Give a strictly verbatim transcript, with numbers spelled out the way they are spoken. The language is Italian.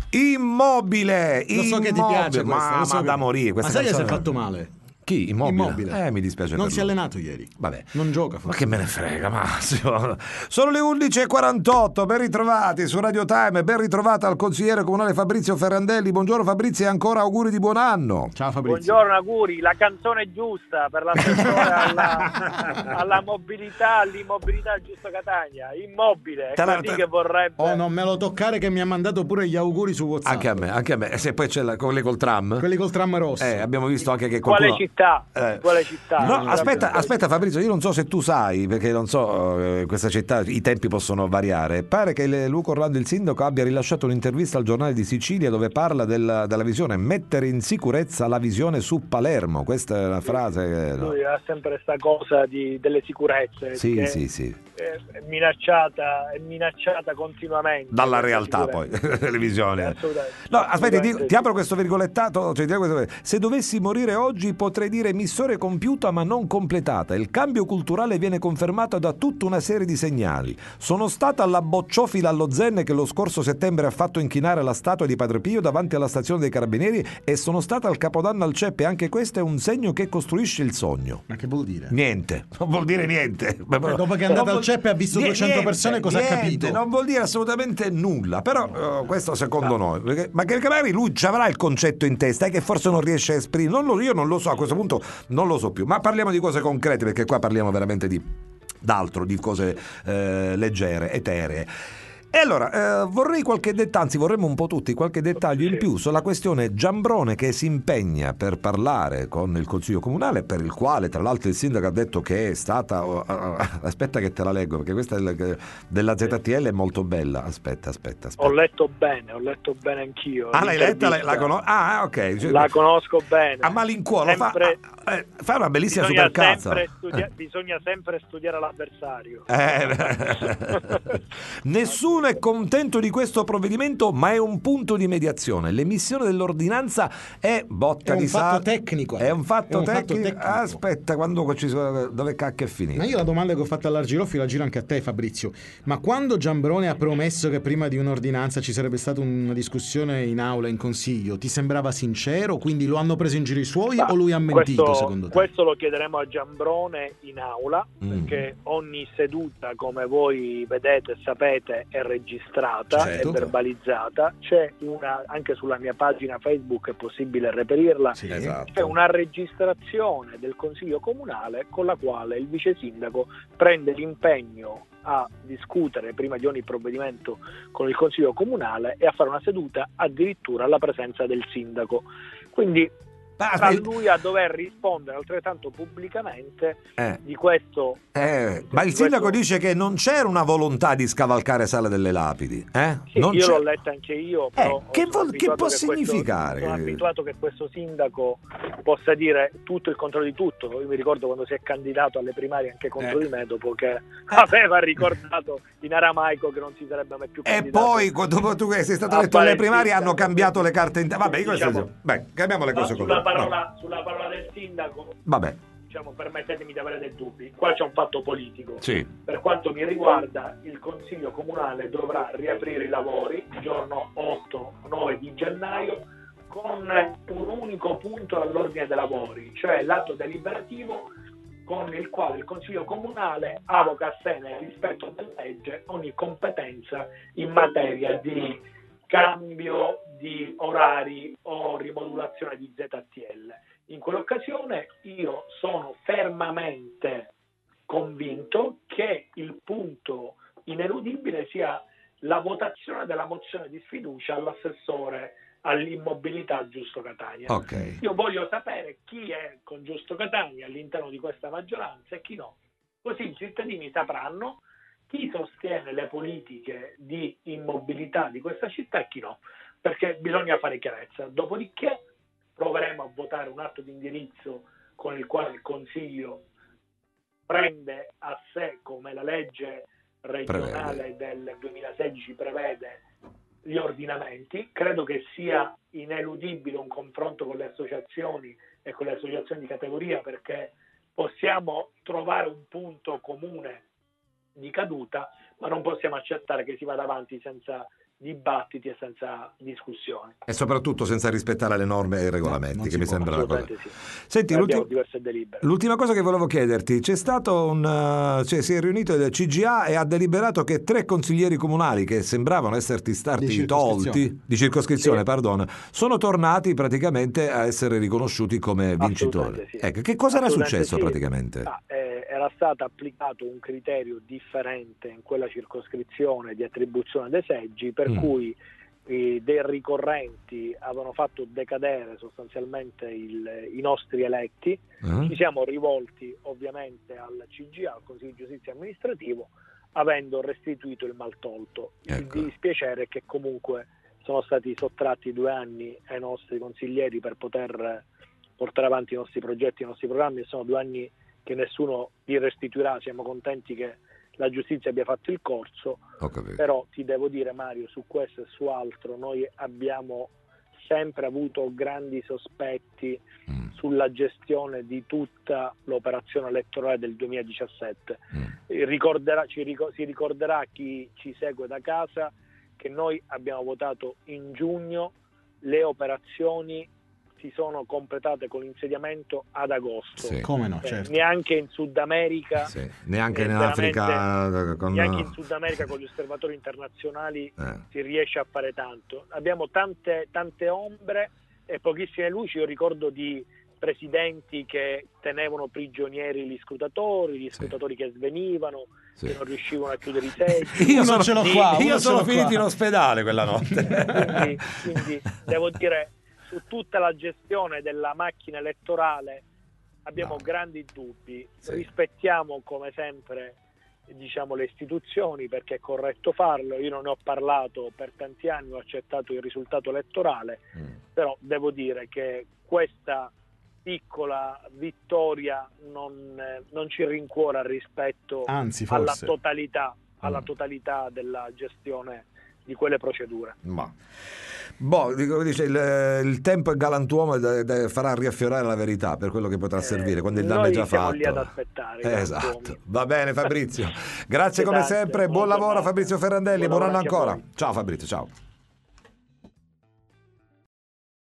Immobile, Lo so che ti piace questa, ma, lo so ma che- da morire. Ma Questa sai che si è canzone- fatto male? Chi? Immobile? Immobile. Eh, mi dispiace Non per si è lui. allenato ieri. Vabbè. Non gioca Ma forse. che me ne frega, Massimo. Sono le undici e quarantotto, ben ritrovati su Radio Time, ben ritrovata al consigliere comunale Fabrizio Ferrandelli. Buongiorno Fabrizio e ancora auguri di buon anno. Ciao Fabrizio. Buongiorno, auguri, la canzone giusta per l'assessore alla, alla mobilità, all'immobilità Giusto Catania, Immobile, è Te la- così te- che vorrebbe. Oh, non me lo toccare che mi ha mandato pure gli auguri su WhatsApp. Anche a me, anche a me. E se poi c'è la, quelli col tram. Quelli col tram rosso. Eh, abbiamo visto anche che qualcuno... Quale città? Eh. Quale città? No, Vorrebbe aspetta, sapere. aspetta Fabrizio, io non so se tu sai, perché non so, eh, questa città, i tempi possono variare. Pare che il- Luca Orlando, il sindaco, abbia rilasciato un'intervista al Giornale di Sicilia dove parla della, della visione, mettere in sicurezza la visione su Palermo. Questa è una frase che... no. Lui ha sempre questa cosa di, delle sicurezze Sì, che sì, sì. È, è minacciata, è minacciata continuamente Dalla questa realtà poi, sicurezza. le visioni. Assolutamente. No, aspetti, ti, Assolutamente ti apro questo virgolettato, cioè, ti apro questo- se dovessi morire oggi potrei dire missione compiuta ma non completata. Il cambio culturale viene confermato da tutta una serie di segnali. Sono stata alla bocciofila allo Zen che lo scorso settembre ha fatto inchinare la statua di Padre Pio davanti alla stazione dei Carabinieri e sono stata al Capodanno al Ceppe. Anche questo è un segno che costruisce il sogno. Ma che vuol dire? Niente, non vuol dire niente. Dopo che è andato al Ceppe e ha visto Niente, duecento persone, cosa ha niente, capito? Non vuol dire assolutamente nulla, però eh, questo secondo noi, perché, ma che che magari lui ci avrà il concetto in testa e che forse non riesce a esprimere, non lo, io non lo so, a questo punto non lo so più, ma parliamo di cose concrete perché qua parliamo veramente di d'altro, di cose eh, leggere, eteree. E allora, eh, vorrei qualche dettaglio, anzi vorremmo un po' tutti qualche dettaglio in più sulla questione Giambrone che si impegna per parlare con il Consiglio Comunale, per il quale tra l'altro il sindaco ha detto che è stata... oh, oh, aspetta che te la leggo, perché questa è la- della Z T L è molto bella. Aspetta, aspetta, aspetta. Ho letto bene, ho letto bene anch'io. Ah, l'hai letta? La, la l'intervista. conosco? Ah, ok. Cioè, La conosco bene. a malincuore, fa, Sempre- ah, eh, fa una bellissima bisogna supercazzo. sempre, studia- bisogna sempre studiare l'avversario. Eh, nessuno è contento di questo provvedimento, ma è un punto di mediazione. L'emissione dell'ordinanza è botta È un di fatto sal- tecnico. È un fatto, È un fatto tecnico. tecnico. Aspetta, quando ci sono- dove cacchio è finito? Ma io la domanda che ho fatto all'Argiroffi la giro anche a te, Fabrizio. Ma quando Giambrone ha promesso che prima di un'ordinanza ci sarebbe stata una discussione in aula, in consiglio, ti sembrava sincero? Quindi lo hanno preso in giro i suoi Ma o lui ha mentito, questo, secondo te? questo lo chiederemo a Giambrone in aula, Mm. perché ogni seduta, come voi vedete e sapete, è registrata, Certo. è verbalizzata. C'è una, anche sulla mia pagina Facebook è possibile reperirla, Sì. Esatto. c'è una registrazione del Consiglio Comunale con la quale il vice sindaco prende l'impegno a discutere prima di ogni provvedimento con il Consiglio Comunale e a fare una seduta addirittura alla presenza del sindaco. Quindi Ah, sta aspetta, lui a dover rispondere altrettanto pubblicamente eh, di questo. eh, ma il di sindaco questo- dice che non c'era una volontà di scavalcare Sale delle Lapidi. Eh? Sì, Non io c'è- l'ho letta anche io, però che sono vol- che abituato può questo- significare? sono abituato che questo sindaco possa dire tutto il contro di tutto. Io mi ricordo quando si è candidato alle primarie anche contro Eh. di me, dopo che aveva ricordato in aramaico che non si sarebbe mai più E candidato. poi, dopo tu che sei stato a eletto alle fare il primarie, hanno sindaco. cambiato le carte in testa. Vabbè, questo Diciamo- beh, cambiamo le Ma cose sulla così. parola, sulla parola del sindaco, Vabbè, diciamo, permettetemi di avere dei dubbi. Qua c'è un fatto politico. sì. Per quanto mi riguarda, il Consiglio Comunale dovrà riaprire i lavori il giorno otto nove di gennaio con un unico punto all'ordine dei lavori, cioè l'atto deliberativo con il quale il Consiglio Comunale avoca a sé nel rispetto della legge ogni competenza in materia di cambio di orari o rimodulazione di Z T L. In quell'occasione io sono fermamente convinto che il punto ineludibile sia la votazione della mozione di sfiducia all'assessore all'immobilità Giusto Catania. Ok. Io voglio sapere chi è con Giusto Catania all'interno di questa maggioranza e chi no. Così i cittadini sapranno chi sostiene le politiche di immobilità di questa città e chi no, perché bisogna fare chiarezza. Dopodiché proveremo a votare un atto di indirizzo con il quale il Consiglio prende a sé, come la legge regionale del duemilasedici prevede, gli ordinamenti. Credo che sia ineludibile un confronto con le associazioni e con le associazioni di categoria, perché possiamo trovare un punto comune di caduta, ma non possiamo accettare che si vada avanti senza dibattiti e senza discussioni. E soprattutto senza rispettare le norme e i regolamenti, No, che mi può, sembra una cosa. Sì. Senti, abbiamo l'ultim- diverse delibere. l'ultima cosa che volevo chiederti, c'è stato un uh, cioè si è riunito il C G A e ha deliberato che tre consiglieri comunali che sembravano esserti stati Di tolti circoscrizione. di circoscrizione, Sì. pardon, sono tornati praticamente a essere riconosciuti come vincitori. Assolutamente sì. Ecco, che cosa era Assolutamente successo sì. praticamente? Ah, eh, era stato applicato un criterio differente in quella circoscrizione di attribuzione dei seggi, per Mm. cui eh, dei ricorrenti avevano fatto decadere sostanzialmente il, i nostri eletti. Eh? Ci siamo rivolti ovviamente al C G A, al Consiglio di Giustizia Amministrativo, avendo restituito il maltolto. Ecco. Il dispiacere è che comunque sono stati sottratti due anni ai nostri consiglieri per poter portare avanti i nostri progetti, i nostri programmi, e sono due anni che nessuno li restituirà. Siamo contenti che la giustizia abbia fatto il corso, Ho capito. però ti devo dire, Mario, su questo e su altro noi abbiamo sempre avuto grandi sospetti Mm. sulla gestione di tutta l'operazione elettorale del duemiladiciassette. Mm. Eh, Ricorderà, ci ricor- si ricorderà chi ci segue da casa che noi abbiamo votato in giugno, le operazioni si sono completate con l'insediamento ad agosto. Sì. Come no, Eh, certo. neanche in Sud America, Sì. Neanche eh, in Africa con... neanche in Sud America con gli osservatori internazionali Eh. si riesce a fare tanto. Abbiamo tante, tante ombre e pochissime luci. Io ricordo di presidenti che tenevano prigionieri gli scrutatori, gli scrutatori che svenivano, Sì. che non riuscivano a chiudere i seggi. Io Uno sono, ce l'ho qua, io uno sono ce l'ho finito qua. in ospedale quella notte. quindi, quindi devo dire, su tutta la gestione della macchina elettorale abbiamo No. grandi dubbi. Sì. Rispettiamo come sempre, diciamo, le istituzioni, perché è corretto farlo. Io non ne ho parlato per tanti anni, ho accettato il risultato elettorale, Mm. però devo dire che questa piccola vittoria non, eh, non ci rincuora rispetto Anzi, alla forse. totalità, alla Mm. totalità della gestione di quelle procedure. Ma boh, dico, dice, il, il tempo è galantuomo e de- de- farà riaffiorare la verità per quello che potrà Eh, servire quando il danno noi è già siamo fatto. lì ad aspettare, Eh, esatto. galantuomi. Va bene Fabrizio, grazie come Grazie, sempre, buon buona lavoro giornata. Fabrizio Ferrandelli, Buon buon anno lavoro anche a ancora. voi. Ciao Fabrizio, ciao.